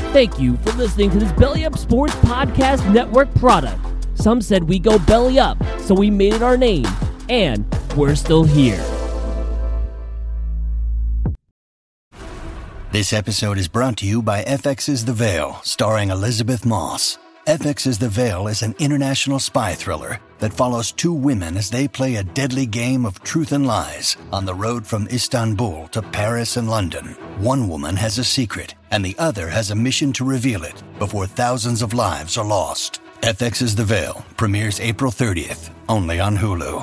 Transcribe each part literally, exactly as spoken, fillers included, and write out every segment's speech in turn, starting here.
Thank you for listening to this Belly Up Sports Podcast Network product. Some said we go belly up, so we made it our name, and we're still here. This episode is brought to you by F X's The Veil, starring Elizabeth Moss. F X's The Veil is an international spy thriller that follows two women as they play a deadly game of truth and lies on the road from Istanbul to Paris and London. One woman has a secret, and the other has a mission to reveal it before thousands of lives are lost. F X's The Veil premieres April thirtieth, only on Hulu.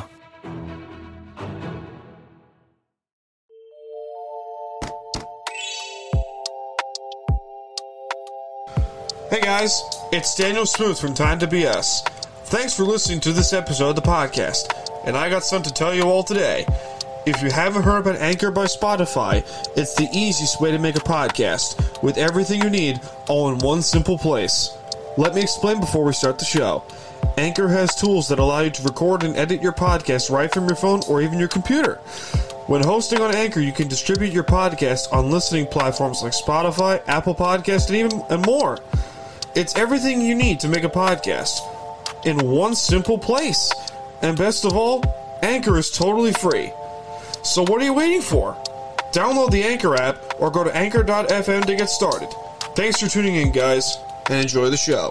Hey guys, it's Daniel Smooth from Time to B S. Thanks for listening to this episode of the podcast, and I got something to tell you all today. If you haven't heard about Anchor by Spotify, it's the easiest way to make a podcast, with everything you need all in one simple place. Let me explain before we start the show. Anchor has tools that allow you to record and edit your podcast right from your phone or even your computer. When hosting on Anchor, you can distribute your podcast on listening platforms like Spotify, Apple Podcasts, and even and more. It's everything you need to make a podcast in one simple place. And best of all, Anchor is totally free. So what are you waiting for? Download the Anchor app or go to anchor dot f m to get started. Thanks for tuning in, guys, and enjoy the show.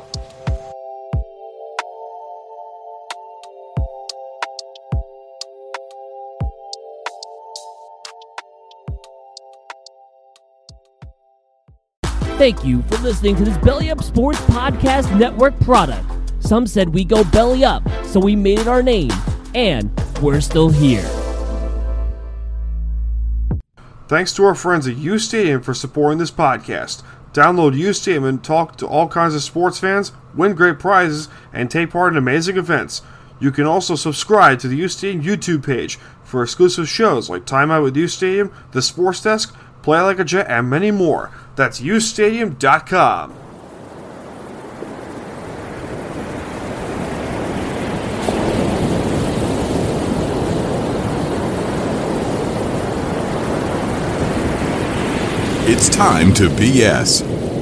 Thank you for listening to this Belly Up Sports Podcast Network product. Some said we go belly up, so we made it our name, and we're still here. Thanks to our friends at U Stadium for supporting this podcast. Download U Stadium and talk to all kinds of sports fans, win great prizes, and take part in amazing events. You can also subscribe to the U Stadium YouTube page for exclusive shows like Time Out with U Stadium, The Sports Desk, Play Like a Jet, and many more. That's u stadium dot com. It's time to B S.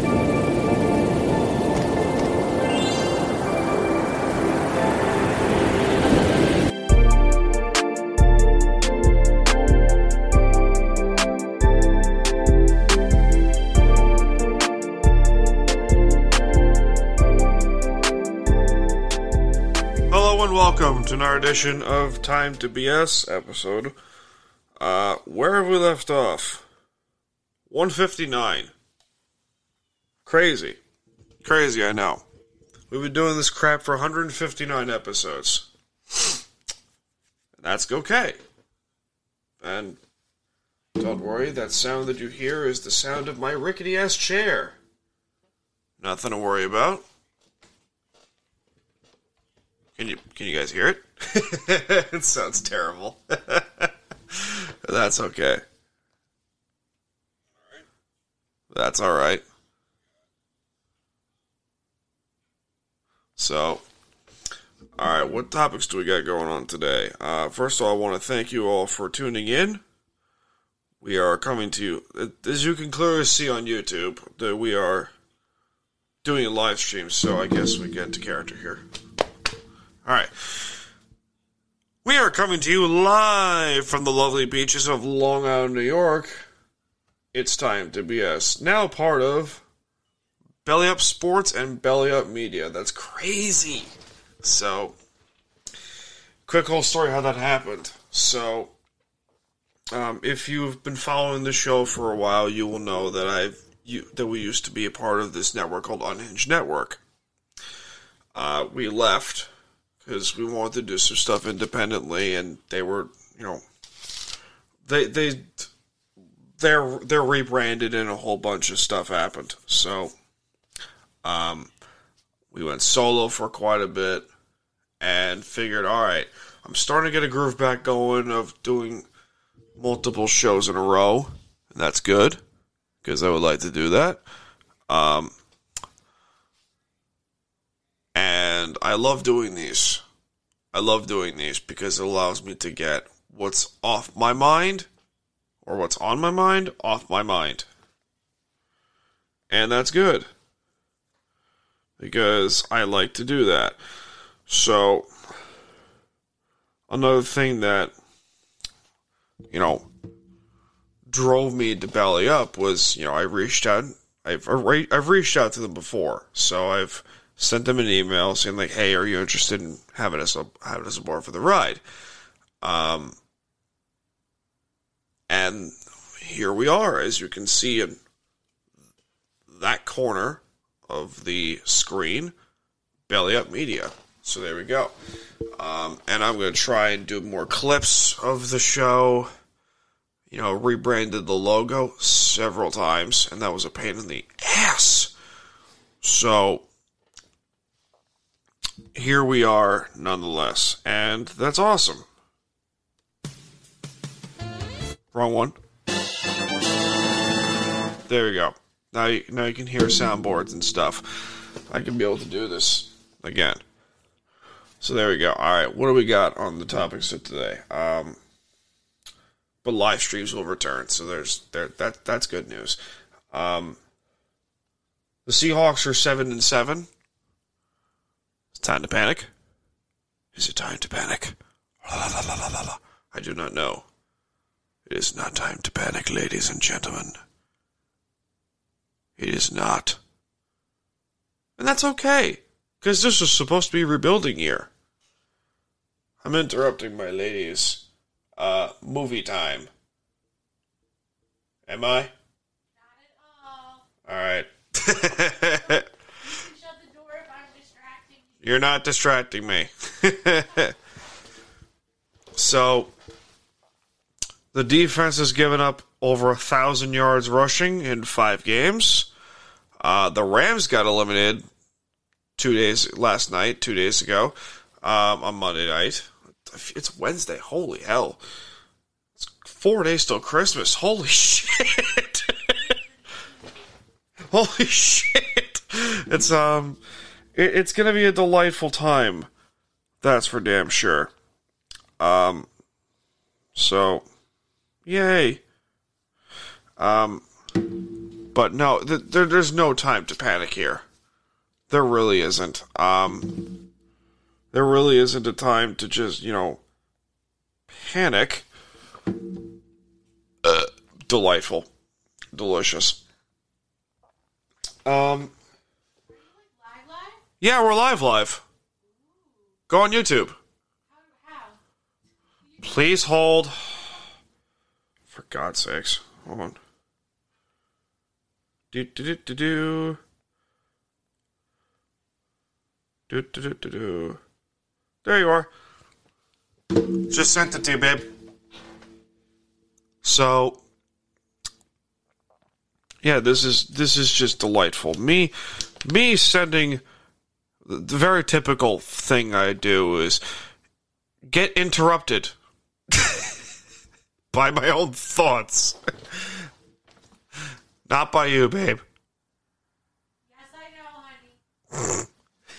Welcome to another edition of Time to B S episode. Uh, where have we left off? one fifty-nine. Crazy. Crazy, I know. We've been doing this crap for one hundred fifty-nine episodes. That's okay. And don't worry, that sound that you hear is the sound of my rickety-ass chair. Nothing to worry about. Can you can you guys hear it? It sounds terrible. That's okay. That's all right. So, all right, what topics do we got going on today? Uh, first of all, I want to thank you all for tuning in. We are coming to you, as you can clearly see on YouTube, that we are doing a live stream, so I guess we get into character here. Alright. We are coming to you live from the lovely beaches of Long Island, New York. It's Time to B S. Now part of Belly Up Sports and Belly Up Media. That's crazy. So, quick whole story how that happened. So, um, if you've been following the show for a while, you will know that I've you, that we used to be a part of this network called Unhinged Network. Uh, we left because we wanted to do some stuff independently, and they were, you know, they they they're they're rebranded, and a whole bunch of stuff happened. So, um, we went solo for quite a bit, and figured, all right, I'm starting to get a groove back going of doing multiple shows in a row, and that's good because I would like to do that. Um. And I love doing these. I love doing these because it allows me to get what's off my mind, or what's on my mind, off my mind. And that's good. because I like to do that. So, another thing that, you know, drove me to Belly Up was, you know, I reached out, I've, I've reached out to them before, so I've sent them an email saying, like, hey, are you interested in having us, having us aboard for the ride? Um, and here we are, as you can see in that corner of the screen, Belly Up Media. So there we go. Um, and I'm going to try and do more clips of the show. You know, rebranded the logo several times, and that was a pain in the ass. So here we are nonetheless, and that's awesome. Wrong one. There we go. Now you, now you can hear soundboards and stuff. I can be able to do this again. So there we go. All right, what do we got on the topics of today? Um, but live streams will return, so there's there that that's good news. Um, the Seahawks are seven and seven. It's time to panic. Is it time to panic? La, la, la, la, la, la. I do not know. It is not time to panic, ladies and gentlemen. It is not. And that's okay, because this was supposed to be rebuilding year. I'm interrupting my lady's uh, movie time. Am I? Not at all. All right. You can shut the door if I'm distracting you. You're not distracting me. So, the defense has given up over a thousand yards rushing in five games. Uh, the Rams got eliminated two days last night, two days ago, um, on Monday night. It's Wednesday. Holy hell! It's four days till Christmas. Holy shit! Holy shit! It's um, it, it's gonna be a delightful time. That's for damn sure. Um, so, yay. Um, but no, th- there, there's no time to panic here. There really isn't. Um, there really isn't a time to just, you know, panic. Uh, delightful. Delicious. Um, Are you like live live? yeah, we're live live. Go on YouTube. How? How? Please hold. For God's sakes. Hold on. Do do do do do. Do do do do do. There you are. Just sent it to you, babe. So, yeah, this is this is just delightful. Me, me sending the very typical thing I do is get interrupted by my own thoughts. Not by you, babe. Yes, I know, honey.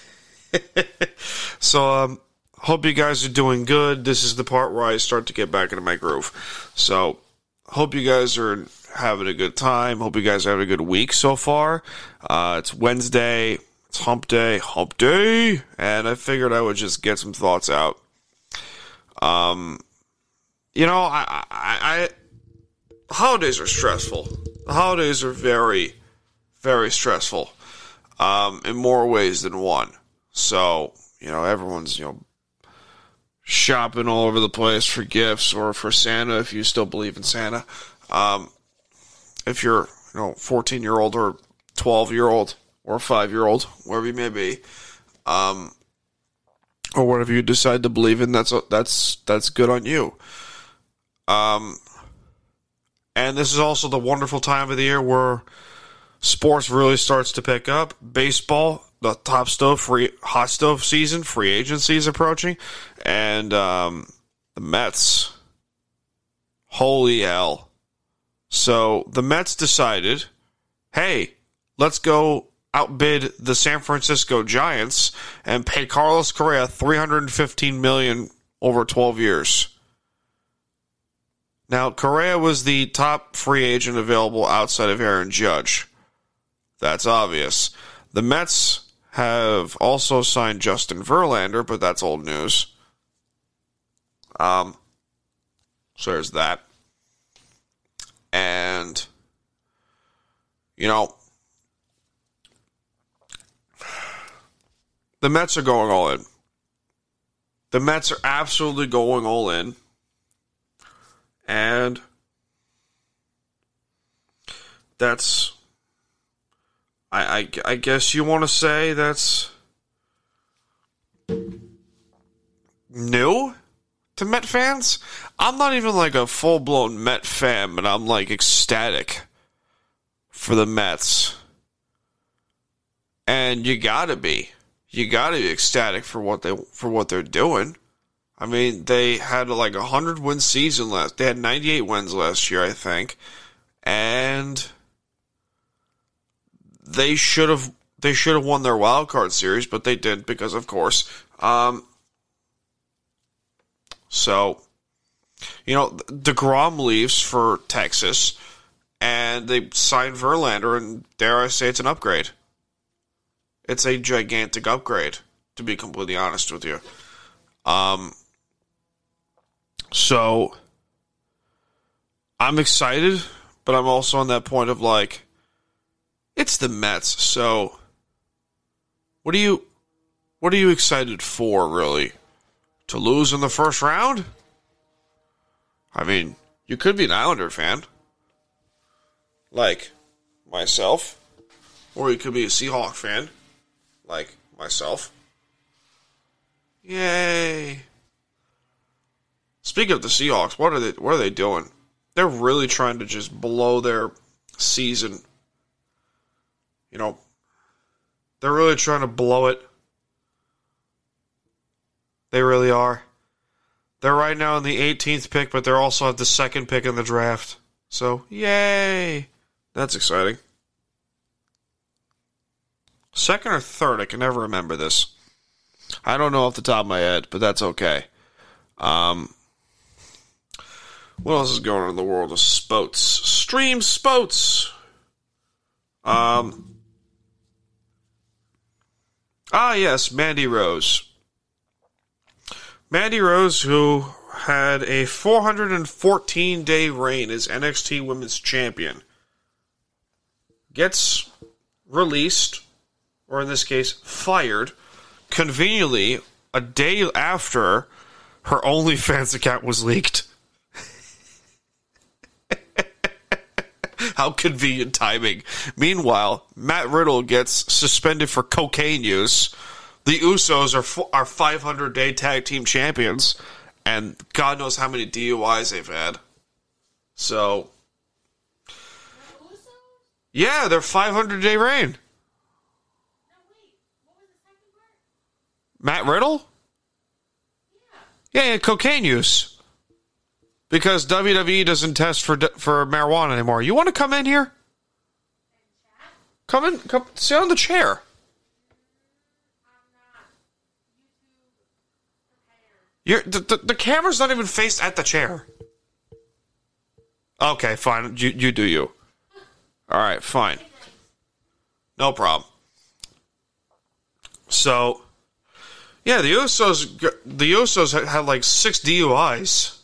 So, um, hope you guys are doing good. This is the part where I start to get back into my groove. So, hope you guys are having a good time. Hope you guys are having a good week so far. Uh, it's Wednesday. It's hump day. Hump day. And I figured I would just get some thoughts out. Um, you know, I, I, I holidays are stressful. The holidays are very, very stressful. Um, in more ways than one. So, you know, everyone's, you know, shopping all over the place for gifts or for Santa, if you still believe in Santa. Um, if you're, you know, fourteen-year-old or twelve-year-old or five-year-old, wherever you may be, um, or whatever you decide to believe in, that's that's that's good on you. Um, and this is also the wonderful time of the year where sports really starts to pick up. Baseball, the top stove, free hot stove season, free agency is approaching, and um, the Mets. Holy hell! So the Mets decided, hey, let's go outbid the San Francisco Giants and pay Carlos Correa three hundred fifteen million dollars over twelve years. Now, Correa was the top free agent available outside of Aaron Judge. That's obvious. The Mets have also signed Justin Verlander, but that's old news. Um, so there's that. And, you know, the Mets are going all in. The Mets are absolutely going all in. And that's, I, I, I guess you want to say that's new to Met fans. I'm not even like a full-blown Met fan, but I'm like ecstatic for the Mets. And you gotta be. You gotta be ecstatic for what they for what they're doing. I mean, they had like a hundred win season last. They had ninety-eight wins last year, I think, and they should have they should have won their wild card series, but they didn't because, of course. Um, so, you know, DeGrom leaves for Texas, and they signed Verlander, and dare I say, it's an upgrade. It's a gigantic upgrade, to be completely honest with you. Um, so, I'm excited, but I'm also on that point of like, it's the Mets, so what are you, what are you excited for, really? To lose in the first round? I mean, you could be an Islander fan, like myself, or you could be a Seahawk fan, like myself. Yay! Speaking of the Seahawks, what are they? What are they doing? They're really trying to just blow their season. You know, they're really trying to blow it. They really are. They're right now in the eighteenth pick, but they also have the second pick in the draft. So, yay! That's exciting. Second or third, I can never remember this. I don't know off the top of my head, but that's okay. Um, what else is going on in the world of sports? Stream sports! Um, ah, yes, Mandy Rose. Mandy Rose, who had a four hundred fourteen day reign as N X T Women's Champion, gets released, or in this case, fired, conveniently a day after her OnlyFans account was leaked. How convenient timing. Meanwhile, Matt Riddle gets suspended for cocaine use. The Usos are are five hundred day tag team champions, and God knows how many D U Is they've had. So, yeah, they're five hundred day reign. Matt Riddle? Yeah. yeah, yeah, cocaine use. Because W W E doesn't test for for marijuana anymore. You want to come in here? Come in, come sit on the chair. You're, the, the, the camera's not even faced at the chair. Okay, fine. You you do you. All right, fine. No problem. So, yeah, the Usos the Usos had, had like six D U Is,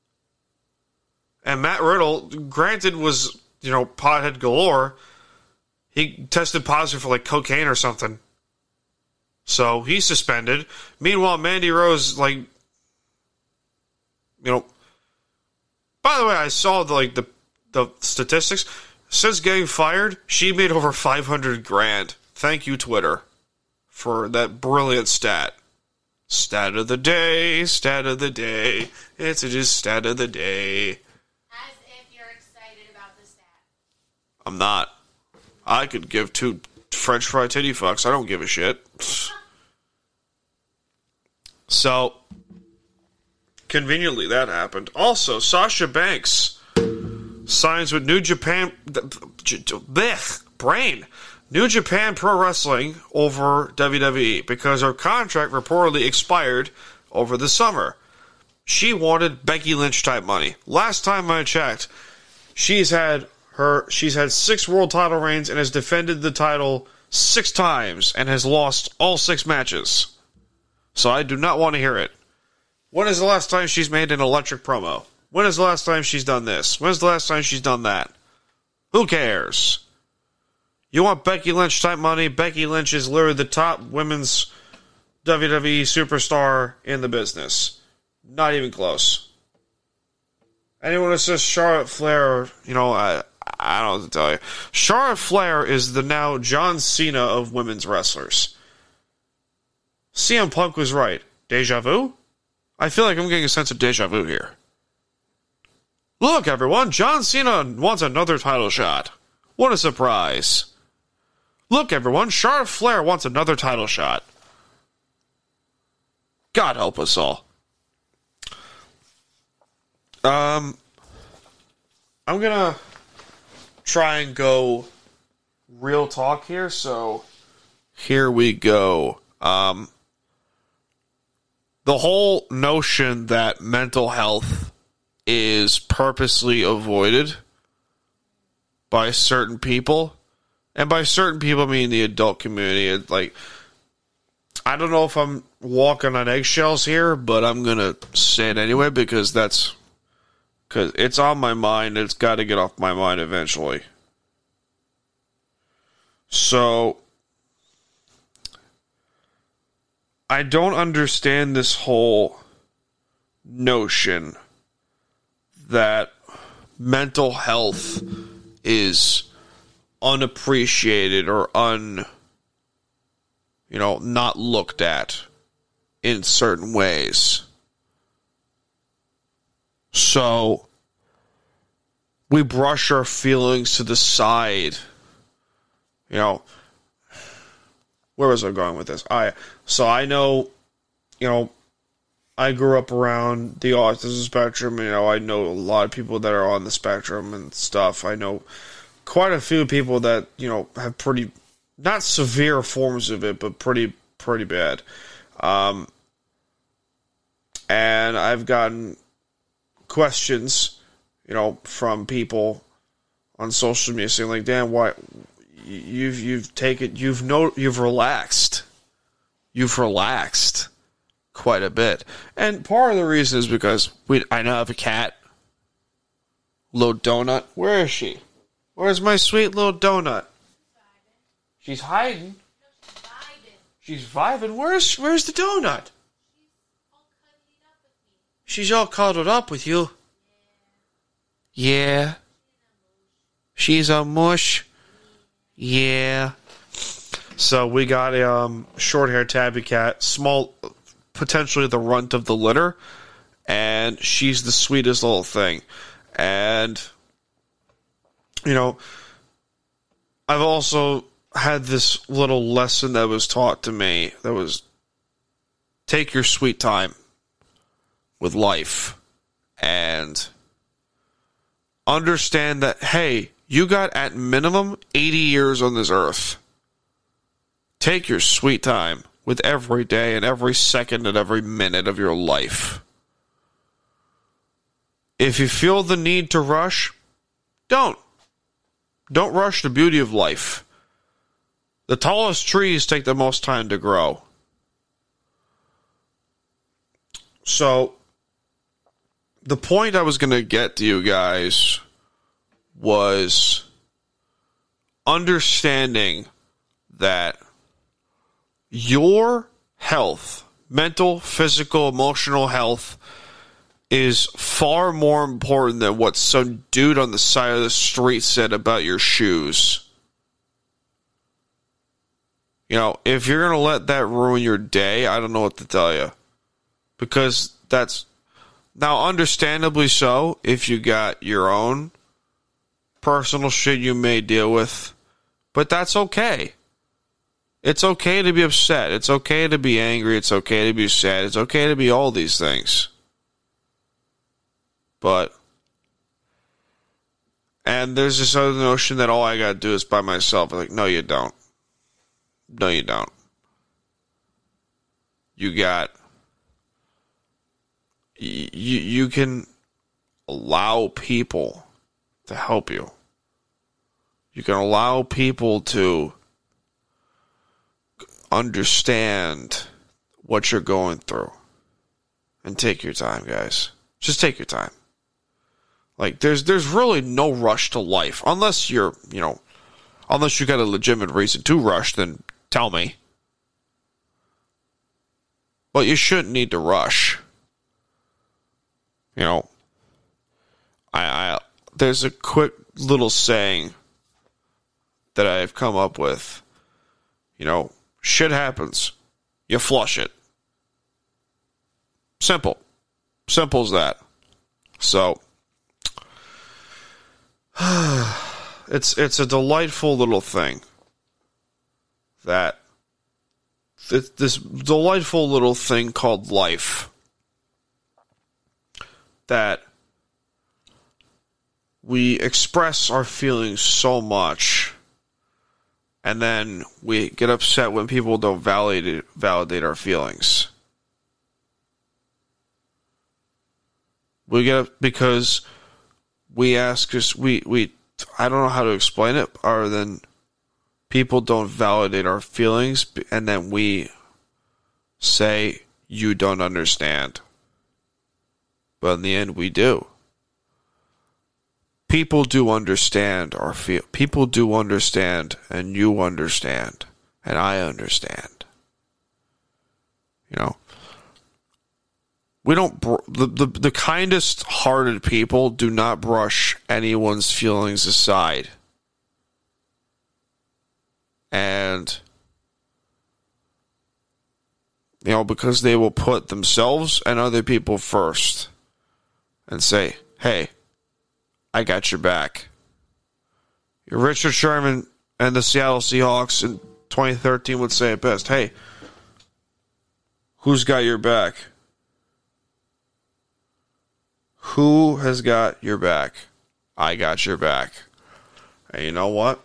and Matt Riddle, granted, was you know pothead galore. He tested positive for like cocaine or something, so he's suspended. Meanwhile, Mandy Rose, like, you know. By the way, I saw the, like the the statistics. Since getting fired, she made over five hundred grand. Thank you, Twitter, for that brilliant stat. Stat of the day, stat of the day. It's a just stat of the day. As if you're excited about the stat. I'm not. I could give two French fry titty fucks. I don't give a shit. So, conveniently, that happened. Also, Sasha Banks signs with New Japan. Blech, brain. New Japan Pro Wrestling over W W E because her contract reportedly expired over the summer. She wanted Becky Lynch type money. Last time I checked, she's had her she's had six world title reigns and has defended the title six times and has lost all six matches. So I do not want to hear it. When is the last time she's made an electric promo? When is the last time she's done this? When is the last time she's done that? Who cares? You want Becky Lynch type money? Becky Lynch is literally the top women's W W E superstar in the business. Not even close. Anyone who says Charlotte Flair, you know, I, I don't know what to tell you. Charlotte Flair is the now John Cena of women's wrestlers. C M Punk was right. Deja vu? I feel like I'm getting a sense of deja vu here. Look, everyone, John Cena wants another title shot. What a surprise. Look, everyone, Charlotte Flair wants another title shot. God help us all. Um, I'm gonna try and go real talk here, so here we go. Um, the whole notion that mental health is purposely avoided by certain people, and by certain people I mean the adult community. It, like, I don't know if I'm walking on eggshells here, but I'm gonna say it anyway because that's because it's on my mind. It's got to get off my mind eventually. So I don't understand this whole notion that mental health is unappreciated or un, you know, not looked at in certain ways. So we brush our feelings to the side. You know, where was I going with this? I so I know, you know, I grew up around the autism spectrum. You know, I know a lot of people that are on the spectrum and stuff. I know quite a few people that, you know, have pretty, not severe forms of it, but pretty, pretty bad. Um, and I've gotten questions, you know, from people on social media saying, like, "Dan, why you've you've taken you've no you've relaxed, you've relaxed." quite a bit. And part of the reason is because we I now have a cat. Little Donut. Where is she? Where's my sweet little Donut? She's hiding. She's vibing. Where's where's the Donut? She's all cuddled up with you. Yeah. She's a mush. Yeah. So we got a um, short-haired tabby cat, small, potentially the runt of the litter, and she's the sweetest little thing. And, you know, I've also had this little lesson that was taught to me that was, take your sweet time with life and understand that, hey, you got at minimum eighty years on this earth. Take your sweet time with every day and every second and every minute of your life. If you feel the need to rush, don't. Don't rush the beauty of life. The tallest trees take the most time to grow. So, the point I was going to get to you guys was understanding that your health, mental, physical, emotional health, is far more important than what some dude on the side of the street said about your shoes. You know, if you're going to let that ruin your day, I don't know what to tell you. Because that's, now understandably so, if you got your own personal shit you may deal with, but that's okay. It's okay to be upset. It's okay to be angry. It's okay to be sad. It's okay to be all these things. But, and there's this other notion that all I gotta do is by myself. Like, no, you don't. No, you don't. You got, you, you can allow people to help you. You can allow people to understand what you're going through. And take your time, guys. Just take your time. Like, there's there's really no rush to life. Unless you're, you know, unless you got a legitimate reason to rush, then tell me. But you shouldn't need to rush. You know, I, I there's a quick little saying that I've come up with. You know, shit happens. You flush it. Simple. Simple as that. So, it's it's a delightful little thing that th- this delightful little thing called life that we express our feelings so much, and then we get upset when people don't validate validate our feelings. We get because we ask us we we I don't know how to explain it other than people don't validate our feelings, and then we say you don't understand. But in the end, we do. People do understand our feel. People do understand, and you understand, and I understand. You know. We don't, br- the, the, the kindest hearted people do not brush anyone's feelings aside. And, you know, because they will put themselves and other people first and say, hey, I got your back. Richard Sherman and the Seattle Seahawks in twenty thirteen would say it best. Hey, who's got your back? Who has got your back? I got your back. And you know what?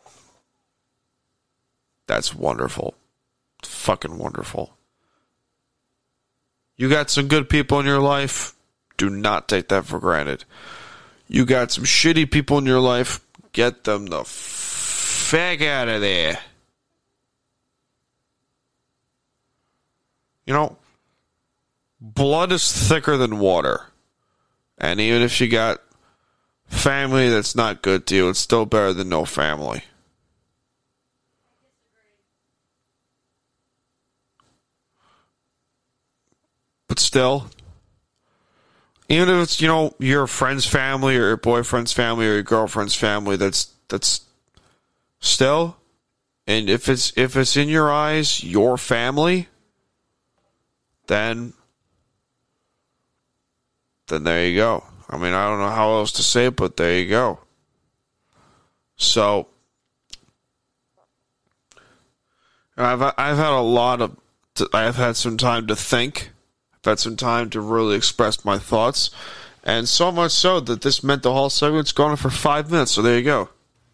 That's wonderful. Fucking wonderful. You got some good people in your life. Do not take that for granted. You got some shitty people in your life. Get them the fuck out of there. You know, blood is thicker than water. And even if you got family that's not good to you, it's still better than no family. But still, even if it's, you know, your friend's family or your boyfriend's family or your girlfriend's family, that's that's still, and if it's if it's in your eyes your family, then then there you go. I mean, I don't know how else to say it, but there you go. So, I've I've had a lot of, I've had some time to think. I've had some time to really express my thoughts, and so much so that this mental health segment's gone on for five minutes. So there you go.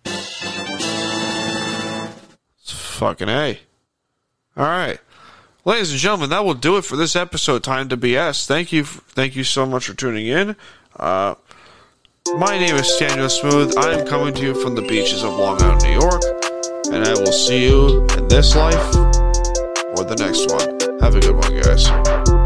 It's fucking A. All right. Ladies and gentlemen, that will do it for this episode, Time to B S. Thank you, thank you so much for tuning in. Uh, my name is Daniel Smooth. I am coming to you from the beaches of Long Island, New York, and I will see you in this life or the next one. Have a good one, guys.